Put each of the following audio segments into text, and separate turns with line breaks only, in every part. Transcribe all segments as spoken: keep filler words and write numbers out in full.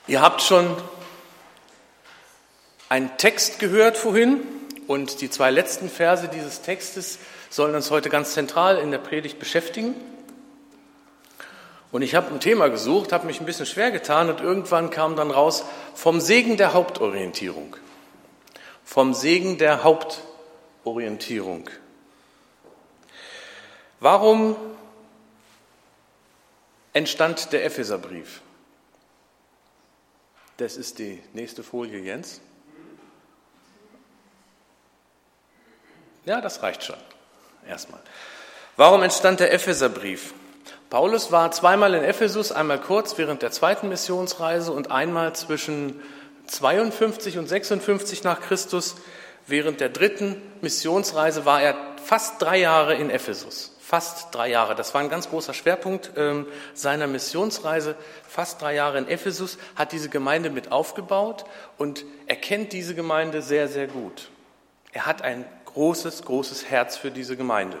Ihr habt schon einen Text gehört vorhin und die zwei letzten Verse dieses Textes sollen uns heute ganz zentral in der Predigt beschäftigen. Und ich habe ein Thema gesucht, habe mich ein bisschen schwer getan und irgendwann kam dann raus vom Segen der Hauptorientierung. Vom Segen der Hauptorientierung. Warum entstand der Epheserbrief? Das ist die nächste Folie, Jens. Ja, das reicht schon. Erstmal. Warum entstand der Epheserbrief? Paulus war zweimal in Ephesus, einmal kurz während der zweiten Missionsreise und einmal zwischen zweiundfünfzig und sechsundfünfzig nach Christus. Während der dritten Missionsreise war er fast drei Jahre in Ephesus. Fast drei Jahre. Das war ein ganz großer Schwerpunkt ähm, seiner Missionsreise. Fast drei Jahre in Ephesus, hat diese Gemeinde mit aufgebaut und er kennt diese Gemeinde sehr, sehr gut. Er hat ein großes, großes Herz für diese Gemeinde.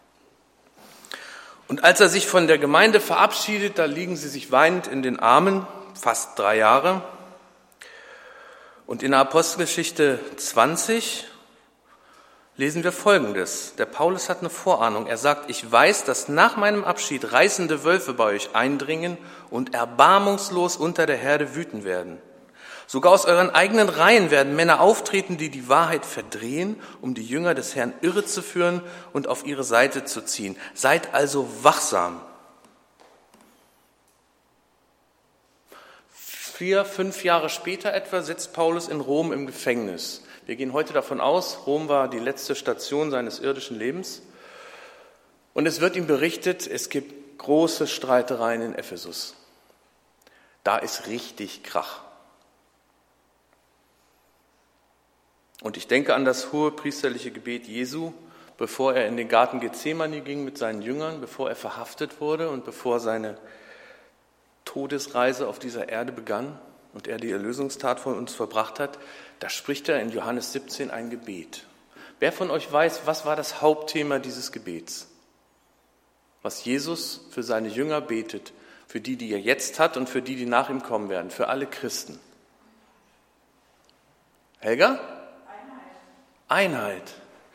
Und als er sich von der Gemeinde verabschiedet, da liegen sie sich weinend in den Armen, fast drei Jahre. Und in der Apostelgeschichte zwanzig lesen wir Folgendes. Der Paulus hat eine Vorahnung. Er sagt, ich weiß, dass nach meinem Abschied reißende Wölfe bei euch eindringen und erbarmungslos unter der Herde wüten werden. Sogar aus euren eigenen Reihen werden Männer auftreten, die die Wahrheit verdrehen, um die Jünger des Herrn irre zu führen und auf ihre Seite zu ziehen. Seid also wachsam. Vier, fünf Jahre später etwa sitzt Paulus in Rom im Gefängnis. Wir gehen heute davon aus, Rom war die letzte Station seines irdischen Lebens. Und es wird ihm berichtet, es gibt große Streitereien in Ephesus. Da ist richtig Krach. Und ich denke an das hohe priesterliche Gebet Jesu, bevor er in den Garten Gethsemane ging mit seinen Jüngern, bevor er verhaftet wurde und bevor seine Todesreise auf dieser Erde begann und er die Erlösungstat von uns verbracht hat. Da spricht er in Johannes siebzehn ein Gebet. Wer von euch weiß, was war das Hauptthema dieses Gebets? Was Jesus für seine Jünger betet, für die, die er jetzt hat und für die, die nach ihm kommen werden, für alle Christen. Helga? Einheit.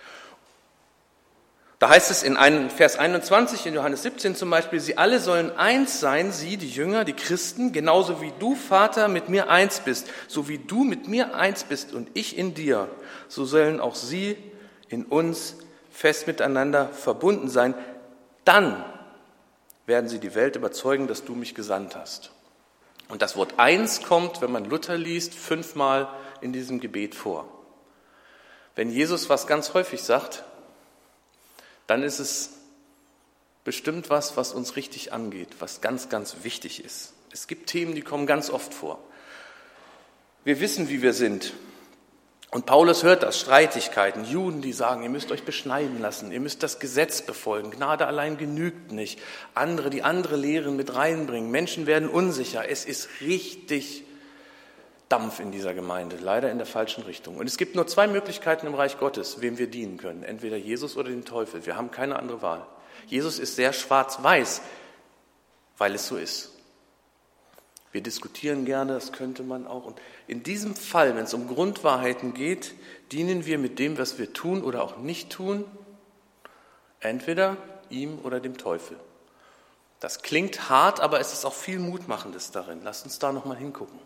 Da heißt es in Vers einundzwanzig in Johannes siebzehn zum Beispiel, sie alle sollen eins sein, sie, die Jünger, die Christen, genauso wie du, Vater, mit mir eins bist, so wie du mit mir eins bist und ich in dir, so sollen auch sie in uns fest miteinander verbunden sein. Dann werden sie die Welt überzeugen, dass du mich gesandt hast. Und das Wort eins kommt, wenn man Luther liest, fünfmal in diesem Gebet vor. Wenn Jesus was ganz häufig sagt, dann ist es bestimmt was, was uns richtig angeht, was ganz, ganz wichtig ist. Es gibt Themen, die kommen ganz oft vor. Wir wissen, wie wir sind. Und Paulus hört das, Streitigkeiten, Juden, die sagen, ihr müsst euch beschneiden lassen, ihr müsst das Gesetz befolgen, Gnade allein genügt nicht. Andere, die andere Lehren mit reinbringen, Menschen werden unsicher. Es ist richtig Dampf in dieser Gemeinde, leider in der falschen Richtung. Und es gibt nur zwei Möglichkeiten im Reich Gottes, wem wir dienen können. Entweder Jesus oder dem Teufel. Wir haben keine andere Wahl. Jesus ist sehr schwarz-weiß, weil es so ist. Wir diskutieren gerne, das könnte man auch. Und in diesem Fall, wenn es um Grundwahrheiten geht, dienen wir mit dem, was wir tun oder auch nicht tun, entweder ihm oder dem Teufel. Das klingt hart, aber es ist auch viel Mutmachendes darin. Lasst uns da nochmal hingucken.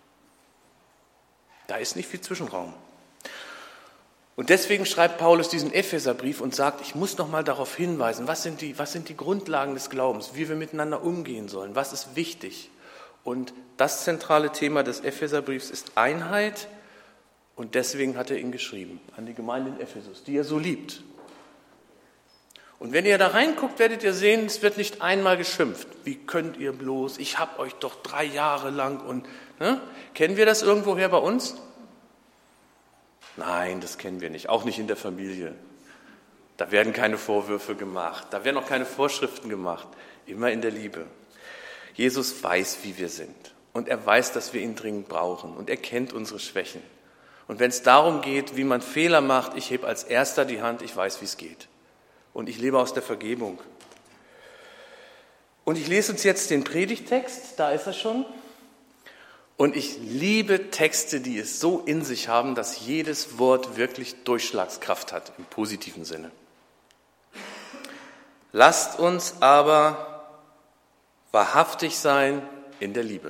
Da ist nicht viel Zwischenraum. Und deswegen schreibt Paulus diesen Epheserbrief und sagt, ich muss noch mal darauf hinweisen, was sind die, was sind die Grundlagen des Glaubens, wie wir miteinander umgehen sollen, was ist wichtig. Und das zentrale Thema des Epheserbriefs ist Einheit und deswegen hat er ihn geschrieben an die Gemeinde in Ephesus, die er so liebt. Und wenn ihr da reinguckt, werdet ihr sehen, es wird nicht einmal geschimpft. Wie könnt ihr bloß, ich habe euch doch drei Jahre lang und... Ne? Kennen wir das irgendwoher bei uns? Nein, das kennen wir nicht, auch nicht in der Familie. Da werden keine Vorwürfe gemacht, da werden auch keine Vorschriften gemacht, immer in der Liebe. Jesus weiß, wie wir sind und er weiß, dass wir ihn dringend brauchen und er kennt unsere Schwächen. Und wenn es darum geht, wie man Fehler macht, ich hebe als Erster die Hand, ich weiß, wie es geht. Und ich lebe aus der Vergebung. Und ich lese uns jetzt den Predigtext, da ist er schon. Und ich liebe Texte, die es so in sich haben, dass jedes Wort wirklich Durchschlagskraft hat, im positiven Sinne. Lasst uns aber wahrhaftig sein in der Liebe.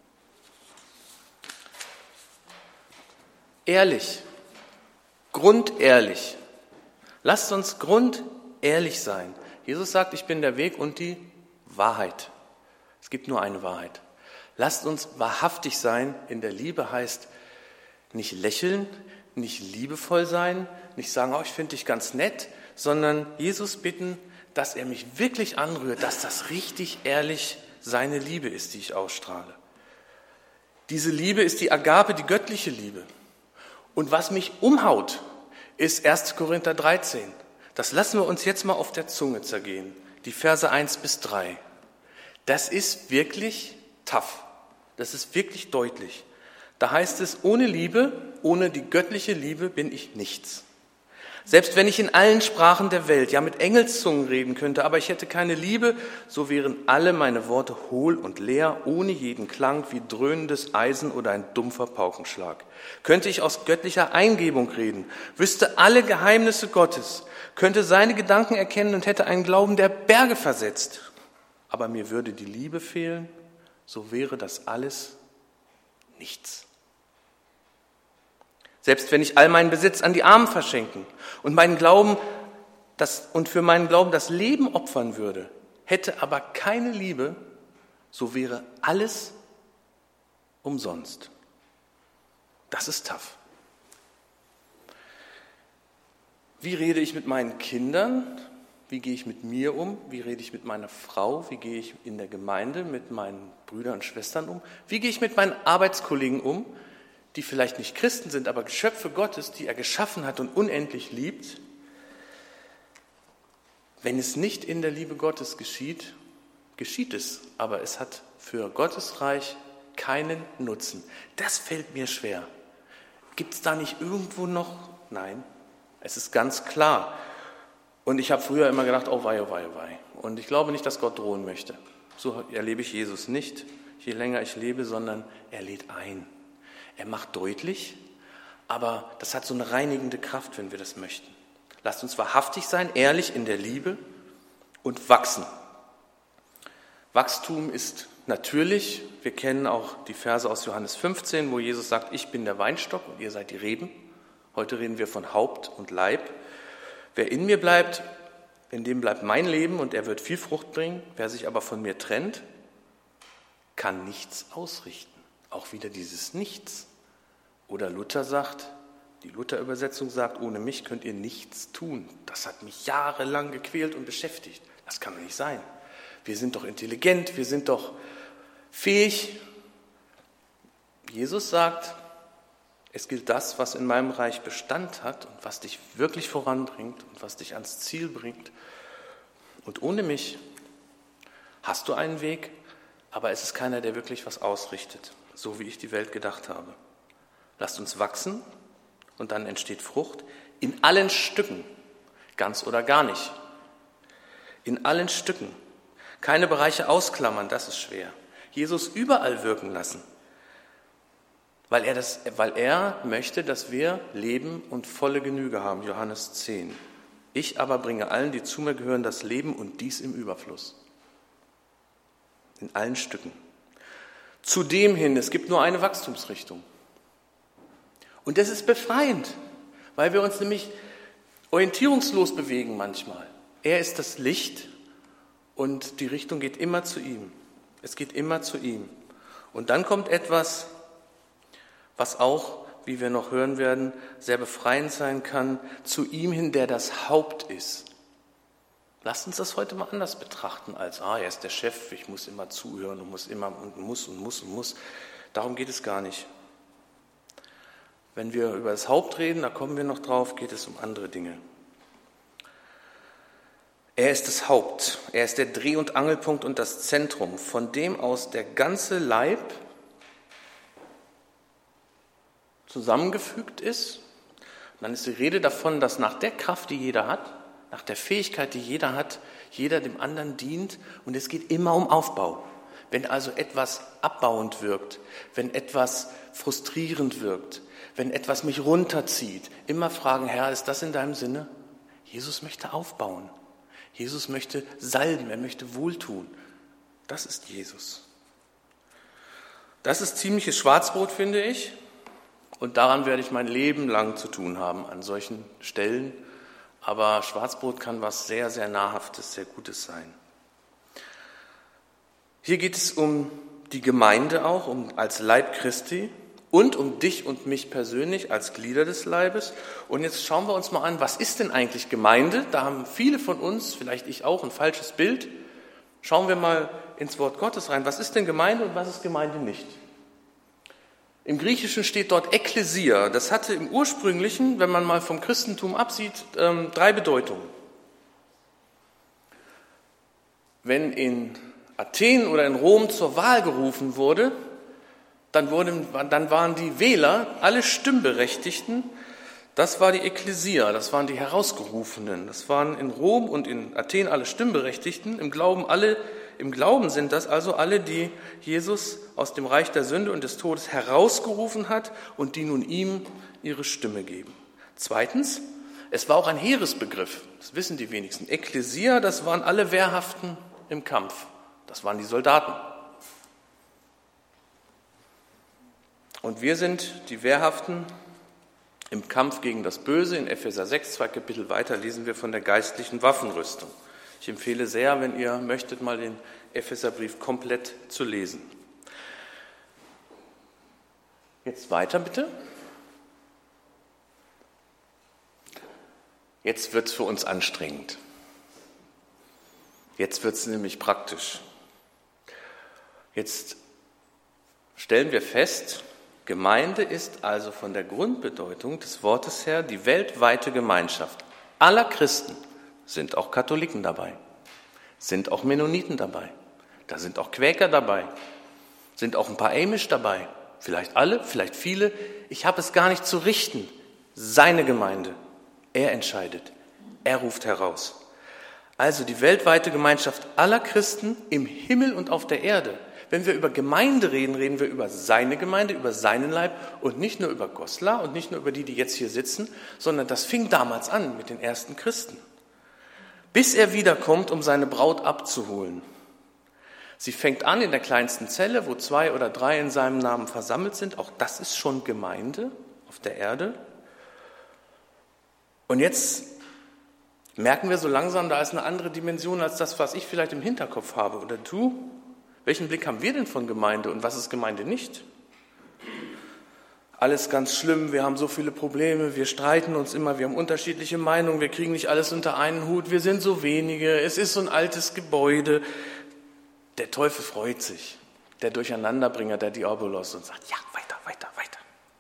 Ehrlich, grundehrlich. Lasst uns grundehrlich sein. Jesus sagt, ich bin der Weg und die Wahrheit. Es gibt nur eine Wahrheit. Lasst uns wahrhaftig sein in der Liebe heißt nicht lächeln, nicht liebevoll sein, nicht sagen, oh, ich finde dich ganz nett, sondern Jesus bitten, dass er mich wirklich anrührt, dass das richtig ehrlich seine Liebe ist, die ich ausstrahle. Diese Liebe ist die Agape, die göttliche Liebe. Und was mich umhaut, ist erster Korinther dreizehn. Das lassen wir uns jetzt mal auf der Zunge zergehen. Die Verse eins bis drei. Das ist wirklich tough. Das ist wirklich deutlich. Da heißt es, ohne Liebe, ohne die göttliche Liebe bin ich nichts. Selbst wenn ich in allen Sprachen der Welt, ja mit Engelszungen reden könnte, aber ich hätte keine Liebe, so wären alle meine Worte hohl und leer, ohne jeden Klang wie dröhnendes Eisen oder ein dumpfer Paukenschlag. Könnte ich aus göttlicher Eingebung reden, wüsste alle Geheimnisse Gottes, könnte seine Gedanken erkennen und hätte einen Glauben, der Berge versetzt. Aber mir würde die Liebe fehlen, so wäre das alles nichts. Selbst wenn ich all meinen Besitz an die Armen verschenken und meinen Glauben das, und für meinen Glauben das Leben opfern würde, hätte aber keine Liebe, so wäre alles umsonst. Das ist tough. Wie rede ich mit meinen Kindern? Wie gehe ich mit mir um? Wie rede ich mit meiner Frau? Wie gehe ich in der Gemeinde mit meinen Brüdern und Schwestern um? Wie gehe ich mit meinen Arbeitskollegen um, die vielleicht nicht Christen sind, aber Geschöpfe Gottes, die er geschaffen hat und unendlich liebt? Wenn es nicht in der Liebe Gottes geschieht, geschieht es, aber es hat für Gottes Reich keinen Nutzen. Das fällt mir schwer. Gibt es da nicht irgendwo noch? Nein, es ist ganz klar. Und ich habe früher immer gedacht, oh wei, oh wei, oh wei. Und ich glaube nicht, dass Gott drohen möchte. So erlebe ich Jesus nicht, je länger ich lebe, sondern er lädt ein. Er macht deutlich, aber das hat so eine reinigende Kraft, wenn wir das möchten. Lasst uns wahrhaftig sein, ehrlich in der Liebe und wachsen. Wachstum ist natürlich, wir kennen auch die Verse aus Johannes fünfzehn, wo Jesus sagt, ich bin der Weinstock und ihr seid die Reben. Heute reden wir von Haupt und Leib. Wer in mir bleibt, in dem bleibt mein Leben und er wird viel Frucht bringen. Wer sich aber von mir trennt, kann nichts ausrichten. Auch wieder dieses Nichts. Oder Luther sagt, die Luther-Übersetzung sagt, ohne mich könnt ihr nichts tun. Das hat mich jahrelang gequält und beschäftigt. Das kann doch nicht sein. Wir sind doch intelligent, wir sind doch fähig. Jesus sagt, es gilt das, was in meinem Reich Bestand hat und was dich wirklich voranbringt und was dich ans Ziel bringt. Und ohne mich hast du einen Weg, aber es ist keiner, der wirklich was ausrichtet, so wie ich die Welt gedacht habe. Lasst uns wachsen und dann entsteht Frucht in allen Stücken, ganz oder gar nicht. In allen Stücken. Keine Bereiche ausklammern, das ist schwer. Jesus überall wirken lassen. Weil er, das, weil er möchte, dass wir Leben und volle Genüge haben, Johannes zehn. Ich aber bringe allen, die zu mir gehören, das Leben und dies im Überfluss. In allen Stücken. Zu dem hin, es gibt nur eine Wachstumsrichtung. Und das ist befreiend, weil wir uns nämlich orientierungslos bewegen manchmal. Er ist das Licht und die Richtung geht immer zu ihm. Es geht immer zu ihm. Und dann kommt etwas, was auch, wie wir noch hören werden, sehr befreiend sein kann, zu ihm hin, der das Haupt ist. Lasst uns das heute mal anders betrachten als, ah, er ist der Chef, ich muss immer zuhören und muss immer und muss und muss und muss. Darum geht es gar nicht. Wenn wir über das Haupt reden, da kommen wir noch drauf, geht es um andere Dinge. Er ist das Haupt, er ist der Dreh- und Angelpunkt und das Zentrum, von dem aus der ganze Leib zusammengefügt ist. Und dann ist die Rede davon, dass nach der Kraft, die jeder hat, nach der Fähigkeit, die jeder hat, jeder dem anderen dient und es geht immer um Aufbau. Wenn also etwas abbauend wirkt, wenn etwas frustrierend wirkt, wenn etwas mich runterzieht, immer fragen, Herr, ist das in deinem Sinne? Jesus möchte aufbauen. Jesus möchte salben, er möchte wohltun. Das ist Jesus. Das ist ziemliches Schwarzbrot, finde ich. Und daran werde ich mein Leben lang zu tun haben, an solchen Stellen. Aber Schwarzbrot kann was sehr, sehr Nahrhaftes, sehr Gutes sein. Hier geht es um die Gemeinde auch, um als Leib Christi und um dich und mich persönlich als Glieder des Leibes. Und jetzt schauen wir uns mal an, was ist denn eigentlich Gemeinde? Da haben viele von uns, vielleicht ich auch, ein falsches Bild. Schauen wir mal ins Wort Gottes rein. Was ist denn Gemeinde und was ist Gemeinde nicht? Im Griechischen steht dort Ekklesia. Das hatte im Ursprünglichen, wenn man mal vom Christentum absieht, drei Bedeutungen. Wenn in Athen oder in Rom zur Wahl gerufen wurde, dann, wurden, dann waren die Wähler, alle Stimmberechtigten, das war die Ekklesia, das waren die Herausgerufenen. Das waren in Rom und in Athen alle Stimmberechtigten, im Glauben alle. Im Glauben sind das also alle, die Jesus aus dem Reich der Sünde und des Todes herausgerufen hat und die nun ihm ihre Stimme geben. Zweitens, es war auch ein Heeresbegriff, das wissen die wenigsten. Ekklesia, das waren alle Wehrhaften im Kampf, das waren die Soldaten. Und wir sind die Wehrhaften im Kampf gegen das Böse. In Epheser sechs, zwei Kapitel weiter, lesen wir von der geistlichen Waffenrüstung. Ich empfehle sehr, wenn ihr möchtet, mal den Epheserbrief komplett zu lesen. Jetzt weiter bitte. Jetzt wird es für uns anstrengend. Jetzt wird es nämlich praktisch. Jetzt stellen wir fest, Gemeinde ist also von der Grundbedeutung des Wortes her die weltweite Gemeinschaft aller Christen. Sind auch Katholiken dabei, sind auch Mennoniten dabei, da sind auch Quäker dabei, sind auch ein paar Amish dabei, vielleicht alle, vielleicht viele. Ich habe es gar nicht zu richten. Seine Gemeinde, er entscheidet, er ruft heraus. Also die weltweite Gemeinschaft aller Christen im Himmel und auf der Erde. Wenn wir über Gemeinde reden, reden wir über seine Gemeinde, über seinen Leib und nicht nur über Goslar und nicht nur über die, die jetzt hier sitzen, sondern das fing damals an mit den ersten Christen. Bis er wiederkommt, um seine Braut abzuholen. Sie fängt an in der kleinsten Zelle, wo zwei oder drei in seinem Namen versammelt sind. Auch das ist schon Gemeinde auf der Erde. Und jetzt merken wir so langsam, da ist eine andere Dimension als das, was ich vielleicht im Hinterkopf habe. Oder du? Welchen Blick haben wir denn von Gemeinde und was ist Gemeinde nicht? Alles ganz schlimm, wir haben so viele Probleme, wir streiten uns immer, wir haben unterschiedliche Meinungen, wir kriegen nicht alles unter einen Hut, wir sind so wenige, es ist so ein altes Gebäude. Der Teufel freut sich, der Durcheinanderbringer, der Diabolos, und sagt, ja, weiter, weiter, weiter.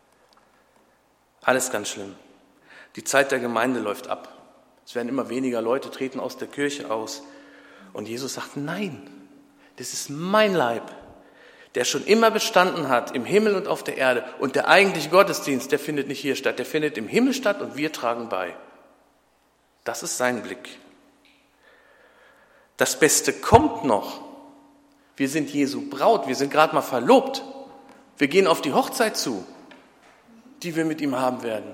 Alles ganz schlimm. Die Zeit der Gemeinde läuft ab. Es werden immer weniger Leute treten aus der Kirche aus. Und Jesus sagt, nein, das ist mein Leib, der schon immer bestanden hat, im Himmel und auf der Erde. Und der eigentliche Gottesdienst, der findet nicht hier statt, der findet im Himmel statt und wir tragen bei. Das ist sein Blick. Das Beste kommt noch. Wir sind Jesu Braut, wir sind gerade mal verlobt. Wir gehen auf die Hochzeit zu, die wir mit ihm haben werden.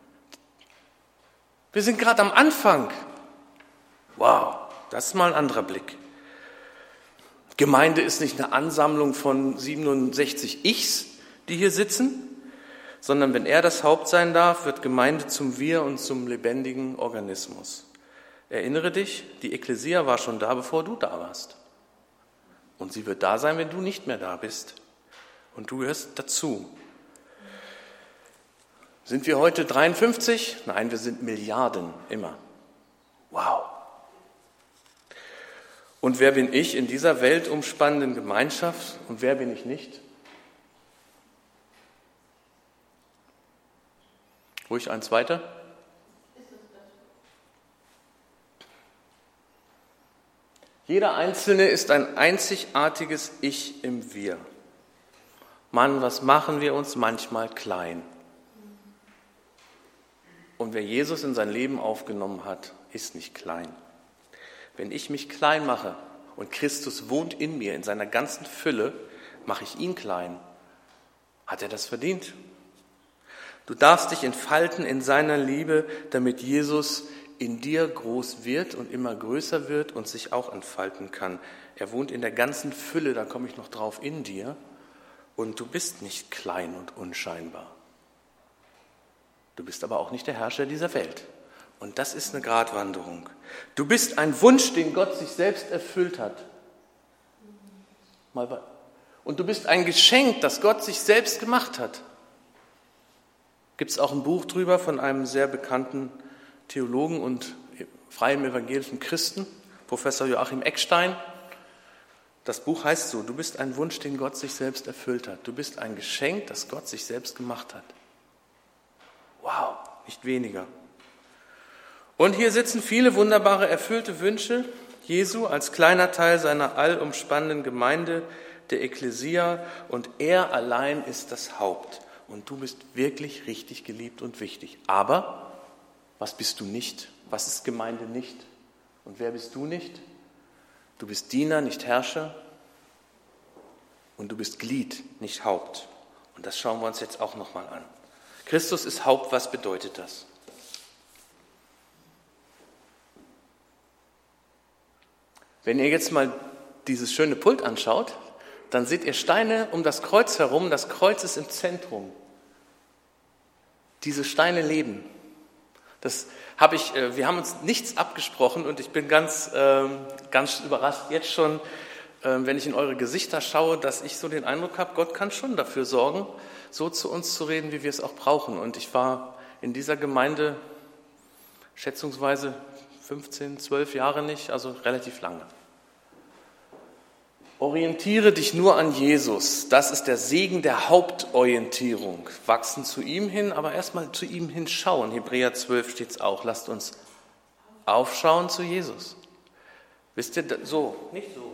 Wir sind gerade am Anfang. Wow, das ist mal ein anderer Blick. Gemeinde ist nicht eine Ansammlung von siebenundsechzig Ichs, die hier sitzen, sondern wenn er das Haupt sein darf, wird Gemeinde zum Wir und zum lebendigen Organismus. Erinnere dich, die Ekklesia war schon da, bevor du da warst. Und sie wird da sein, wenn du nicht mehr da bist. Und du gehörst dazu. Sind wir heute dreiundfünfzig? Nein, wir sind Milliarden, immer. Wow. Und wer bin ich in dieser weltumspannenden Gemeinschaft und wer bin ich nicht? Ruhig eins weiter. Jeder Einzelne ist ein einzigartiges Ich im Wir. Mann, was machen wir uns manchmal klein? Und wer Jesus in sein Leben aufgenommen hat, ist nicht klein. Wenn ich mich klein mache und Christus wohnt in mir, in seiner ganzen Fülle, mache ich ihn klein. Hat er das verdient? Du darfst dich entfalten in seiner Liebe, damit Jesus in dir groß wird und immer größer wird und sich auch entfalten kann. Er wohnt in der ganzen Fülle, da komme ich noch drauf, in dir. Und du bist nicht klein und unscheinbar. Du bist aber auch nicht der Herrscher dieser Welt. Und das ist eine Gratwanderung. Du bist ein Wunsch, den Gott sich selbst erfüllt hat. Mal Und du bist ein Geschenk, das Gott sich selbst gemacht hat. Gibt es auch ein Buch drüber von einem sehr bekannten Theologen und freiem evangelischen Christen, Professor Joachim Eckstein. Das Buch heißt so: Du bist ein Wunsch, den Gott sich selbst erfüllt hat. Du bist ein Geschenk, das Gott sich selbst gemacht hat. Wow, nicht weniger. Und hier sitzen viele wunderbare, erfüllte Wünsche Jesu als kleiner Teil seiner allumspannenden Gemeinde, der Ekklesia, und er allein ist das Haupt. Und du bist wirklich richtig geliebt und wichtig. Aber was bist du nicht? Was ist Gemeinde nicht? Und wer bist du nicht? Du bist Diener, nicht Herrscher. Und du bist Glied, nicht Haupt. Und das schauen wir uns jetzt auch nochmal an. Christus ist Haupt, was bedeutet das? Wenn ihr jetzt mal dieses schöne Pult anschaut, dann seht ihr Steine um das Kreuz herum. Das Kreuz ist im Zentrum. Diese Steine leben. Das habe ich, wir haben uns nichts abgesprochen und ich bin ganz, ganz überrascht jetzt schon, wenn ich in eure Gesichter schaue, dass ich so den Eindruck habe, Gott kann schon dafür sorgen, so zu uns zu reden, wie wir es auch brauchen. Und ich war in dieser Gemeinde schätzungsweise fünfzehn, zwölf Jahre nicht, also relativ lange. Orientiere dich nur an Jesus. Das ist der Segen der Hauptorientierung. Wachsen zu ihm hin, aber erstmal zu ihm hinschauen. Hebräer zwölf steht es auch. Lasst uns aufschauen zu Jesus. Wisst ihr, so, nicht so,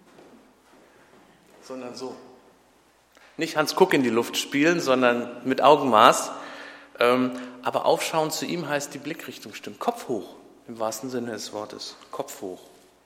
sondern so. Nicht Hans Kuck in die Luft spielen, sondern mit Augenmaß. Aber aufschauen zu ihm heißt, die Blickrichtung stimmt. Kopf hoch, im wahrsten Sinne des Wortes. Kopf hoch.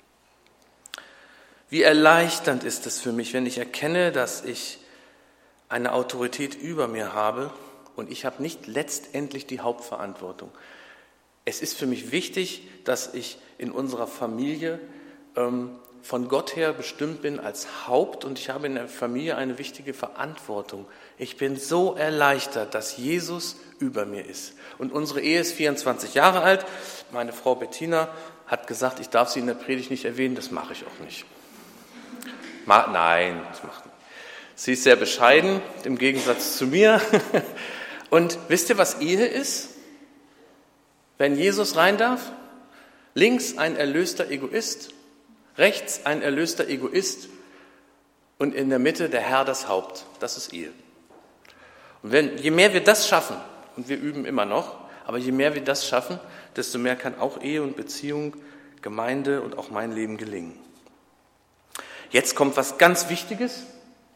Wie erleichternd ist es für mich, wenn ich erkenne, dass ich eine Autorität über mir habe und ich habe nicht letztendlich die Hauptverantwortung. Es ist für mich wichtig, dass ich in unserer Familie ähm, von Gott her bestimmt bin als Haupt und ich habe in der Familie eine wichtige Verantwortung. Ich bin so erleichtert, dass Jesus über mir ist. Und unsere Ehe ist vierundzwanzig Jahre alt. Meine Frau Bettina hat gesagt, ich darf sie in der Predigt nicht erwähnen, das mache ich auch nicht. Ma- Nein, das macht nicht. Sie ist sehr bescheiden, im Gegensatz zu mir. Und wisst ihr, was Ehe ist? Wenn Jesus rein darf, links ein erlöster Egoist, rechts ein erlöster Egoist und in der Mitte der Herr das Haupt. Das ist Ehe. Und wenn, je mehr wir das schaffen, und wir üben immer noch, aber je mehr wir das schaffen, desto mehr kann auch Ehe und Beziehung, Gemeinde und auch mein Leben gelingen. Jetzt kommt was ganz Wichtiges.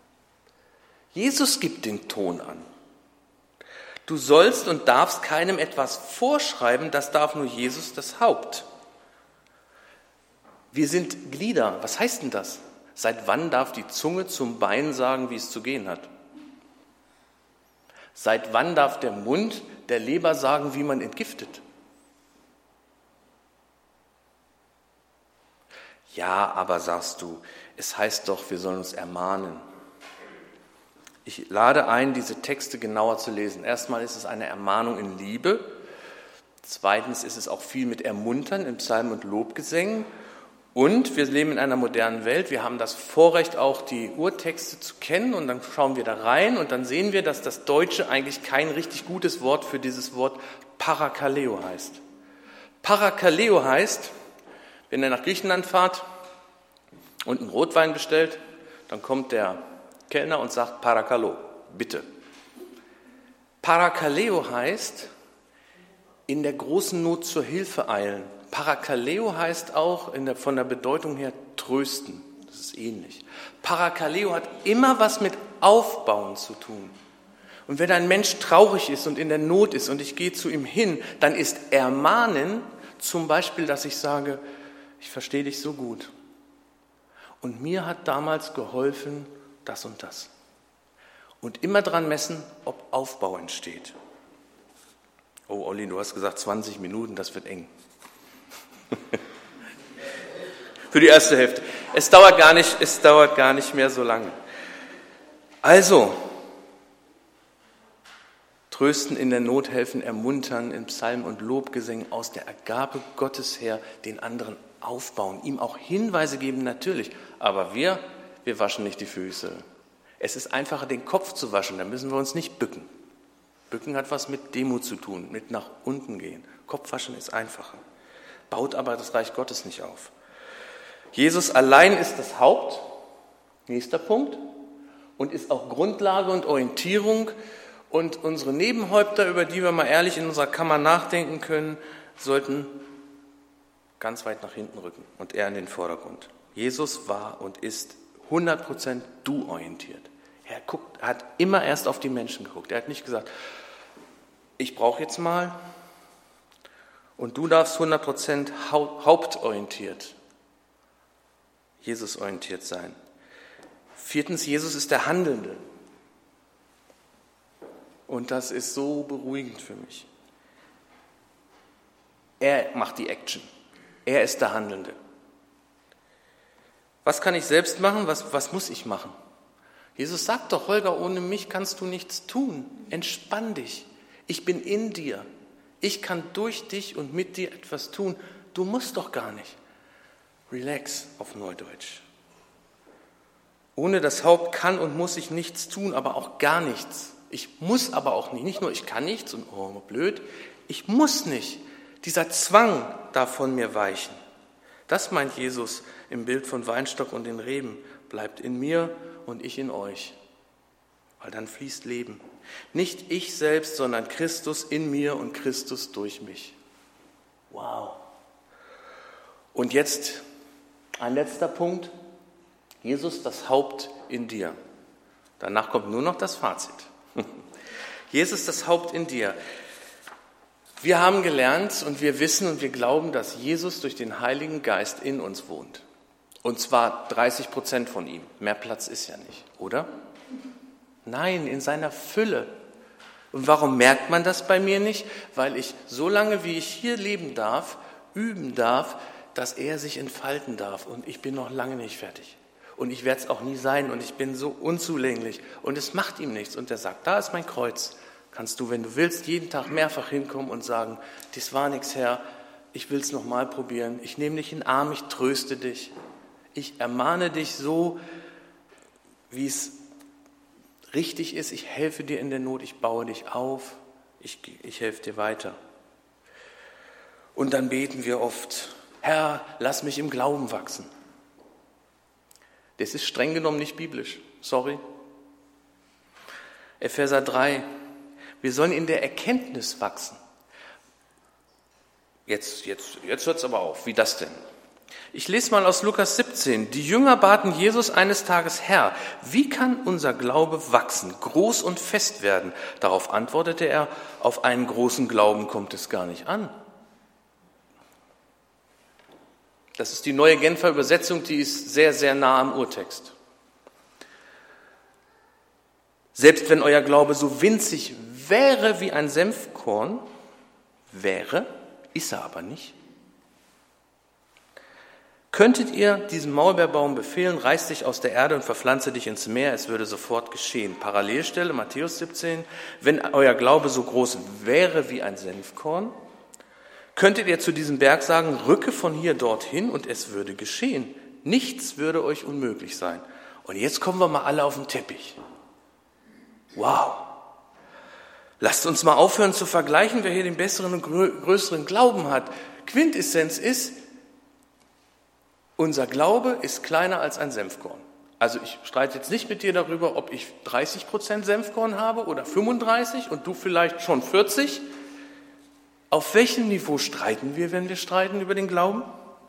Jesus gibt den Ton an. Du sollst und darfst keinem etwas vorschreiben, das darf nur Jesus, das Haupt. Wir sind Glieder. Was heißt denn das? Seit wann darf die Zunge zum Bein sagen, wie es zu gehen hat? Seit wann darf der Mund der Leber sagen, wie man entgiftet? Ja, aber sagst du, es heißt doch, wir sollen uns ermahnen. Ich lade ein, diese Texte genauer zu lesen. Erstmal ist es eine Ermahnung in Liebe. Zweitens ist es auch viel mit Ermuntern in Psalmen und Lobgesängen. Und wir leben in einer modernen Welt. Wir haben das Vorrecht, auch die Urtexte zu kennen. Und dann schauen wir da rein und dann sehen wir, dass das Deutsche eigentlich kein richtig gutes Wort für dieses Wort Parakaleo heißt. Parakaleo heißt, wenn ihr nach Griechenland fahrt und einen Rotwein bestellt, dann kommt der Kellner und sagt Parakalo, bitte. Parakaleo heißt, in der großen Not zur Hilfe eilen. Parakaleo heißt auch in der, von der Bedeutung her trösten. Das ist ähnlich. Parakaleo hat immer was mit Aufbauen zu tun. Und wenn ein Mensch traurig ist und in der Not ist und ich gehe zu ihm hin, dann ist Ermahnen zum Beispiel, dass ich sage, ich verstehe dich so gut. Und mir hat damals geholfen das und das. Und immer dran messen, ob Aufbau entsteht. Oh, Olli, du hast gesagt zwanzig Minuten, das wird eng. Für die erste Hälfte. Es dauert gar nicht, es dauert gar nicht mehr so lange. Also, trösten in der Not, helfen, ermuntern in Psalmen und Lobgesängen aus der Agape Gottes her, den anderen aufbauen, ihm auch Hinweise geben, natürlich. Aber wir, wir waschen nicht die Füße. Es ist einfacher, den Kopf zu waschen, da müssen wir uns nicht bücken. Bücken hat was mit Demut zu tun, mit nach unten gehen. Kopfwaschen ist einfacher, baut aber das Reich Gottes nicht auf. Jesus allein ist das Haupt, nächster Punkt, und ist auch Grundlage und Orientierung. Und unsere Nebenhäupter, über die wir mal ehrlich in unserer Kammer nachdenken können, sollten ganz weit nach hinten rücken und er in den Vordergrund. Jesus war und ist hundert Prozent du-orientiert. Er guckt, er hat immer erst auf die Menschen geguckt. Er hat nicht gesagt, ich brauche jetzt mal und du darfst hundert Prozent hauptorientiert, Jesus orientiert sein. Viertens, Jesus ist der Handelnde. Und das ist so beruhigend für mich. Er macht die Action. Er ist der Handelnde. Was kann ich selbst machen? Was, was muss ich machen? Jesus sagt doch, Holger, ohne mich kannst du nichts tun. Entspann dich. Ich bin in dir. Ich kann durch dich und mit dir etwas tun. Du musst doch gar nicht. Relax auf Neudeutsch. Ohne das Haupt kann und muss ich nichts tun, aber auch gar nichts. Ich muss aber auch nicht. Nicht nur ich kann nichts und oh, blöd. Ich muss nicht. Dieser Zwang darf von mir weichen. Das meint Jesus im Bild von Weinstock und den Reben. Bleibt in mir und ich in euch. Weil dann fließt Leben. Nicht ich selbst, sondern Christus in mir und Christus durch mich. Wow. Und jetzt ein letzter Punkt. Jesus, das Haupt in dir. Danach kommt nur noch das Fazit. Jesus, das Haupt in dir. Wir haben gelernt und wir wissen und wir glauben, dass Jesus durch den Heiligen Geist in uns wohnt. Und zwar dreißig Prozent von ihm. Mehr Platz ist ja nicht, oder? Nein, in seiner Fülle. Und warum merkt man das bei mir nicht? Weil ich so lange, wie ich hier leben darf, üben darf, dass er sich entfalten darf. Und ich bin noch lange nicht fertig. Und ich werde es auch nie sein und ich bin so unzulänglich. Und es macht ihm nichts. Und er sagt, da ist mein Kreuz. Kannst du, wenn du willst, jeden Tag mehrfach hinkommen und sagen, das war nichts, Herr, ich will es nochmal probieren. Ich nehme dich in den Arm, ich tröste dich. Ich ermahne dich so, wie es richtig ist. Ich helfe dir in der Not, ich baue dich auf, ich, ich helfe dir weiter. Und dann beten wir oft, Herr, lass mich im Glauben wachsen. Das ist streng genommen nicht biblisch, sorry. Epheser drei, wir sollen in der Erkenntnis wachsen. Jetzt, jetzt, jetzt hört es aber auf, wie das denn? Ich lese mal aus Lukas siebzehn. Die Jünger baten Jesus eines Tages, Herr, wie kann unser Glaube wachsen, groß und fest werden? Darauf antwortete er, auf einen großen Glauben kommt es gar nicht an. Das ist die neue Genfer Übersetzung, die ist sehr, sehr nah am Urtext. Selbst wenn euer Glaube so winzig wäre wie ein Senfkorn, wäre, ist er aber nicht. Könntet ihr diesem Maulbeerbaum befehlen, reiß dich aus der Erde und verpflanze dich ins Meer, es würde sofort geschehen. Parallelstelle, Matthäus siebzehn, wenn euer Glaube so groß wäre wie ein Senfkorn, könntet ihr zu diesem Berg sagen, rücke von hier dorthin und es würde geschehen. Nichts würde euch unmöglich sein. Und jetzt kommen wir mal alle auf den Teppich. Wow. Lasst uns mal aufhören zu vergleichen, wer hier den besseren und größeren Glauben hat. Quintessenz ist, unser Glaube ist kleiner als ein Senfkorn. Also ich streite jetzt nicht mit dir darüber, ob ich dreißig Prozent Senfkorn habe oder fünfunddreißig und du vielleicht schon vierzig. Auf welchem Niveau streiten wir, wenn wir streiten über den Glauben?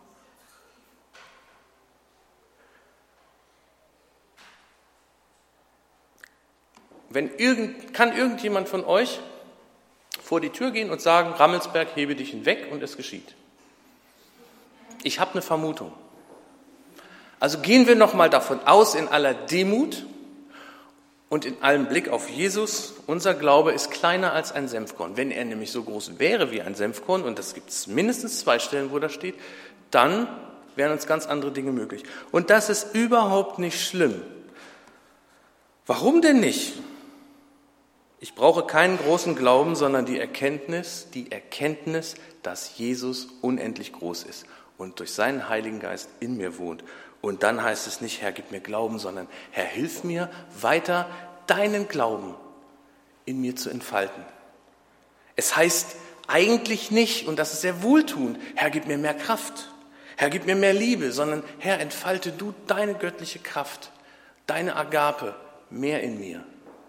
Wenn irgend, kann irgendjemand von euch vor die Tür gehen und sagen, Rammelsberg, hebe dich hinweg und es geschieht? Ich habe eine Vermutung. Also gehen wir nochmal davon aus, in aller Demut und in allem Blick auf Jesus, unser Glaube ist kleiner als ein Senfkorn. Wenn er nämlich so groß wäre wie ein Senfkorn, und das gibt es mindestens zwei Stellen, wo das steht, dann wären uns ganz andere Dinge möglich. Und das ist überhaupt nicht schlimm. Warum denn nicht? Ich brauche keinen großen Glauben, sondern die Erkenntnis, die Erkenntnis, dass Jesus unendlich groß ist und durch seinen Heiligen Geist in mir wohnt. Und dann heißt es nicht, Herr, gib mir Glauben, sondern Herr, hilf mir weiter, deinen Glauben in mir zu entfalten. Es heißt eigentlich nicht, und das ist sehr wohltuend, Herr, gib mir mehr Kraft, Herr, gib mir mehr Liebe, sondern Herr, entfalte du deine göttliche Kraft, deine Agape mehr in mir.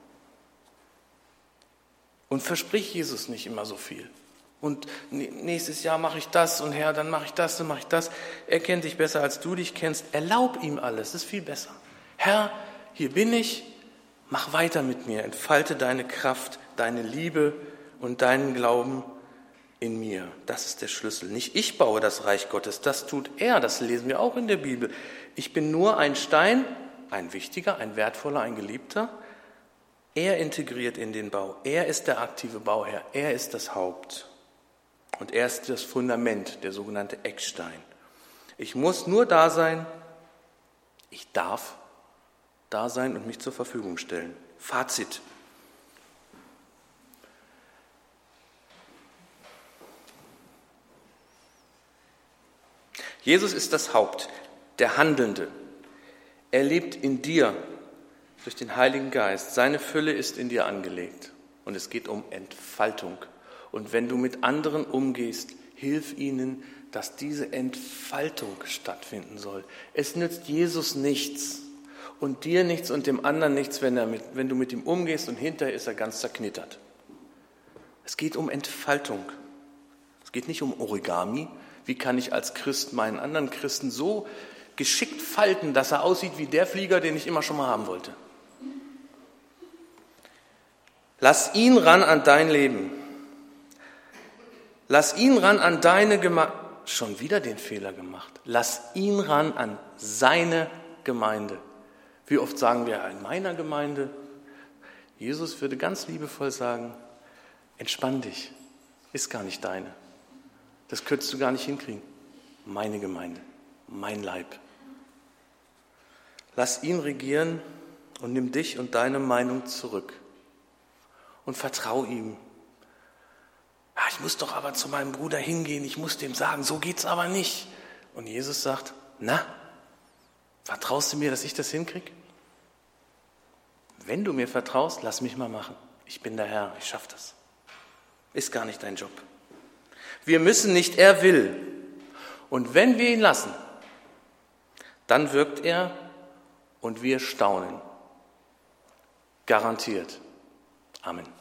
Und versprich Jesus nicht immer so viel. Und nächstes Jahr mache ich das und Herr, dann mache ich das, dann mache ich das. Er kennt dich besser, als du dich kennst. Erlaub ihm alles, das ist viel besser. Herr, hier bin ich, mach weiter mit mir, entfalte deine Kraft, deine Liebe und deinen Glauben in mir. Das ist der Schlüssel. Nicht ich baue das Reich Gottes, das tut er, das lesen wir auch in der Bibel. Ich bin nur ein Stein, ein wichtiger, ein wertvoller, ein geliebter. Er integriert in den Bau. Er ist der aktive Bauherr. Er ist das Haupt. Und er ist das Fundament, der sogenannte Eckstein. Ich muss nur da sein, ich darf da sein und mich zur Verfügung stellen. Fazit. Jesus ist das Haupt, der Handelnde. Er lebt in dir durch den Heiligen Geist. Seine Fülle ist in dir angelegt. Und es geht um Entfaltung. Und wenn du mit anderen umgehst, hilf ihnen, dass diese Entfaltung stattfinden soll. Es nützt Jesus nichts und dir nichts und dem anderen nichts, wenn, er mit, wenn du mit ihm umgehst und hinterher ist er ganz zerknittert. Es geht um Entfaltung. Es geht nicht um Origami. Wie kann ich als Christ meinen anderen Christen so geschickt falten, dass er aussieht wie der Flieger, den ich immer schon mal haben wollte? Lass ihn ran an dein Leben. Lass ihn ran an deine Gemeinde. Schon wieder den Fehler gemacht. Lass ihn ran an seine Gemeinde. Wie oft sagen wir in meiner Gemeinde? Jesus würde ganz liebevoll sagen, entspann dich, ist gar nicht deine. Das könntest du gar nicht hinkriegen. Meine Gemeinde, mein Leib. Lass ihn regieren und nimm dich und deine Meinung zurück. Und vertrau ihm. Ja, ich muss doch aber zu meinem Bruder hingehen, ich muss dem sagen, so geht's aber nicht. Und Jesus sagt, na, vertraust du mir, dass ich das hinkriege? Wenn du mir vertraust, lass mich mal machen. Ich bin der Herr, ich schaffe das. Ist gar nicht dein Job. Wir müssen nicht, er will. Und wenn wir ihn lassen, dann wirkt er und wir staunen. Garantiert. Amen.